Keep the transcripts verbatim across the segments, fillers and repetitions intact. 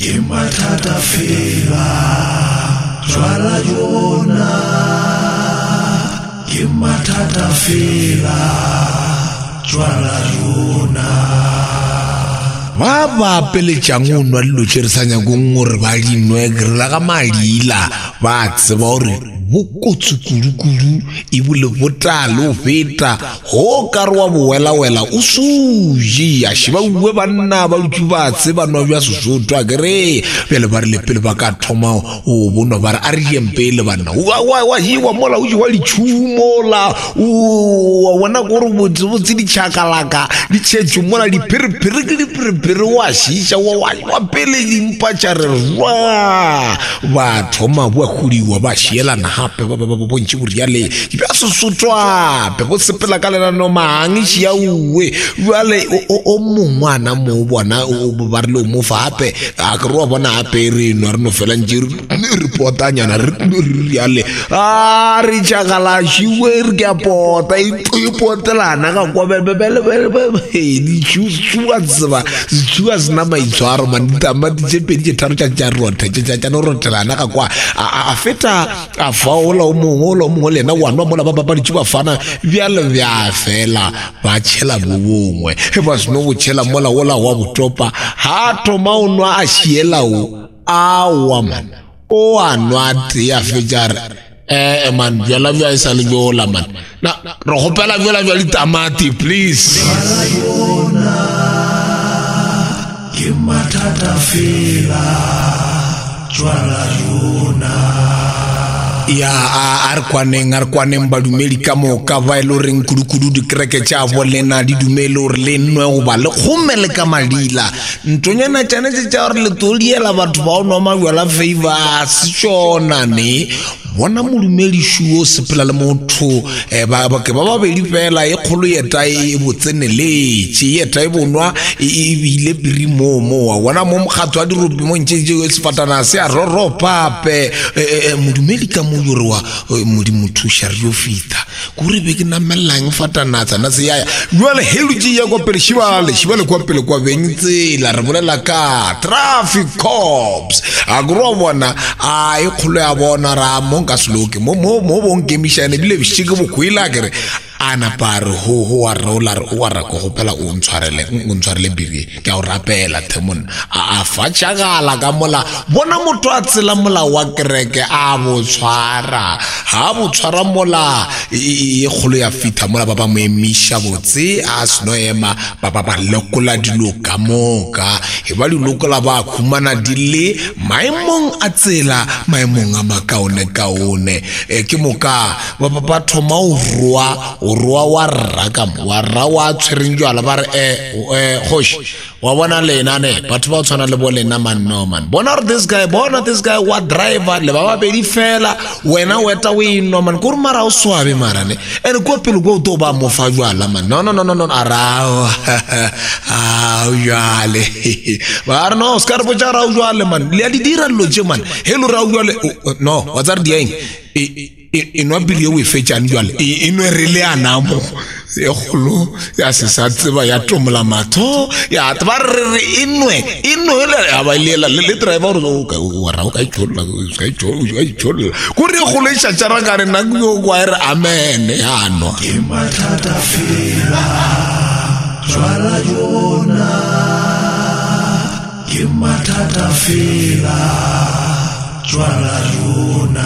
ke mathata fela jwala yona ke mathata fela jwala yona ba ba pele tjangonwa le locherisanya go ngore ba dinwe grela ga malila ba tseba hore bokotsi kudu e bule botalo feta ho karwa boela wela o suji a shiba uwe banna ba utsuba tseba no bya sosotho a gere pele ba re pele ba ka thoma o bono ba re a re empele banna wa wa wa hiwa mola o jiwa lichumola o wana go re botse botse di chakalaka di tshetsu mola di piripiri di piripiri wa shisha wa wa pele limpa tshare wa ba thoma bua khuliwa ba shiela na hape ba ba bontsi buriale ke ba sosotwa pe go sepela ka lena no mangi ya uwe jwale o mongwana mo bona o ba re lo mo fape a ke ro bona ape re no re no fela njiri reportanya na re riale a re chakala shiwe re ke pota i potelana ka kwa be be be di chuwa tsba chuwa zna mai tswaro man tama di jepedi je taro tja tja rota tja tja no rotelana ka kwa a feta a faola o mongolo mo lena wa no mola ba ba di tsuba fana bjale bja fela ba tshela bobongwe e ba sno go tshela mola wola wa botopa ha thoma o nwa a shiela o a wa man o anwa ya fejare eh man bjala bja isa le bjola man na ro hopela bjola bja tamati please ke mathata fela jwala yona ya ar kwaneng ar kwaneng ba dumeli ka mo ka ba ile reng kudukudu di kreke tša bolena di dumelo re le nwe go ba le khomele ka malila ntonyana tšane tša re le toliela batho ba no ma bjala favor setsona ne bona molumeli shuo sepela le motho e ba ba ke ba ba beli fela e kholo yeta e botsenele tshi yeta e bonwa e bile birimo mo wana mo mkhatho a dirobi mo ntšhe se fatana se a roro pape modumeli ka mo yorwa modi motho shario fita kore be ke namelang fatana tsana se ya jwale heluji ya kwa pele shibale shibale kwa pele kwa bentse la re bolela ka traffic cops a gro bona a e kholo ya bona ra mo ka sloke mo mo mo bonke mishane bile bishike bo khwila gere ana par ho ho wa rola o ra go gopela o ntshwarele o ntshwarele biri ke o rapela themon a fa tshagala ka mola bona motho a tsela mola wa kereke a bo tshwara ha bo tshwara mola e kholo ya fita mola ba ba mo emisha botse a sno ema ba ba ba lekola dilo ka moka e ba dilokola ba khumana dile maimong a tsela maimong a makaone kaone e ke moka ba ba thoma o ruwa ruwa wa raka wa ra wa tsherinjwa ba re eh khosh wa bona lena ne batho ba tshwana le bolena man no man bona this guy bona this guy wa driver le ba ba be di fela wena weta we no man kur mara o swabe mara ne ene ko pele go to ba mo fa jwala man no no no no ara ah jwale ba no Oscar bo jara jwale man le di dira lo je man helo ra jwale no wa tsar di eng inwa bili we fetsa njwale inwe rele anamo se kholo ya se sa tseba ya tomola matho ya tbarre inwe inwe le abalela le driver o ka wa ra ka ithola ka ithola ka ithola ku re kholo e tshara ka re na go kwa re amen ya no ke mathata fela jwala yona ke mathata fela jwala yona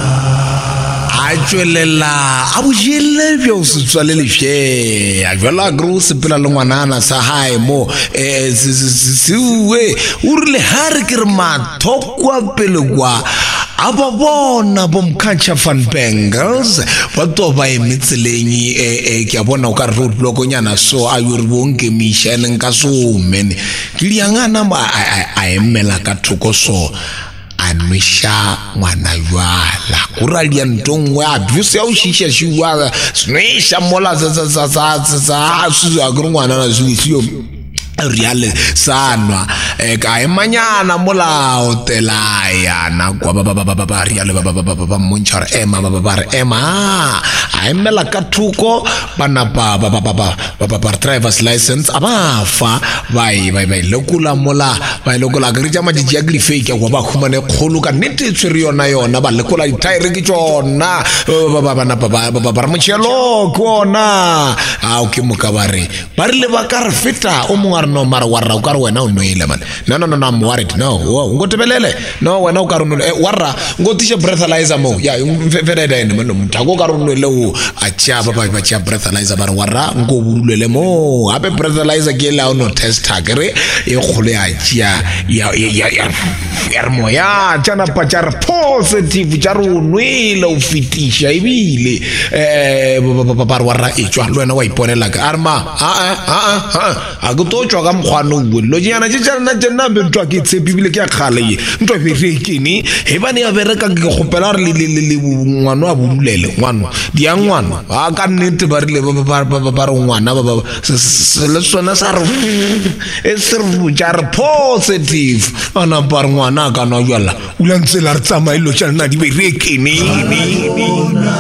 ajwelela a bojele bjo se tswalele she a jwela gro se pela le ngwanana sa hae mo eh siwe urile hare ke re mathokwa pele kwa aba bona bomkhantsha van Bengals ba to ba emitselenyi e ke bona o ka road block nyana so a yuri bonke mission nka so men ke liangana ba a emela ka thoko so anisha mwana yala kuralia ntongwe abuse au shisha shiwa snisha mola za za za za za asu agrungwana na zwisio reale sana e ka emanyana mola hotela ya na kwa baba baba baba reale baba baba baba monchar ema baba ema a emela ka thuko bana ba ba ba ba ba ba driver's license abafa bai bai bai lokula mola bai lokula ke rija majiji agri fake ya ba khumane kholo ka nete tsiri yona yona ba lekola di tire ke tsona ba ba bana ba ba ba ba mchelo kona a o ke mokabare ba re le ba ka re feta o mongwe no mara warra o ka re wena o noile man no no no no I'm worried no ngotebelele no wena o ka re no warra ngotishe breathalyzer mo ya mfefeda ene mano mthako ka re no le o a tshia ba ba tshia breathalyzer ba re warra ngo bulule mo ape breathalyzer ke la no test hakere e khole a tshia ya ya ya ya mo ya tsana pa tshar positive tshar o nwele o fitisha ibile eh ba warra e tswa le wena wa iponela ka arma a a a a go to tswa ka mkhwano o lo jana tsana tsana be tswa ke tse bibile ke ya khale ye ntwa be re kini he bane ya bereka ke gopela re le le ngwana a bululele ngwana di ya ngwana a ka nnete ba rile ba ba re ngwana ba le sona sa re e serve jar positive ana par ngwana ka no yala ula ntse la re tsamailo tsana di be re kini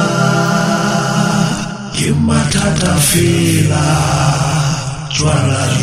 ke mathata fela tswala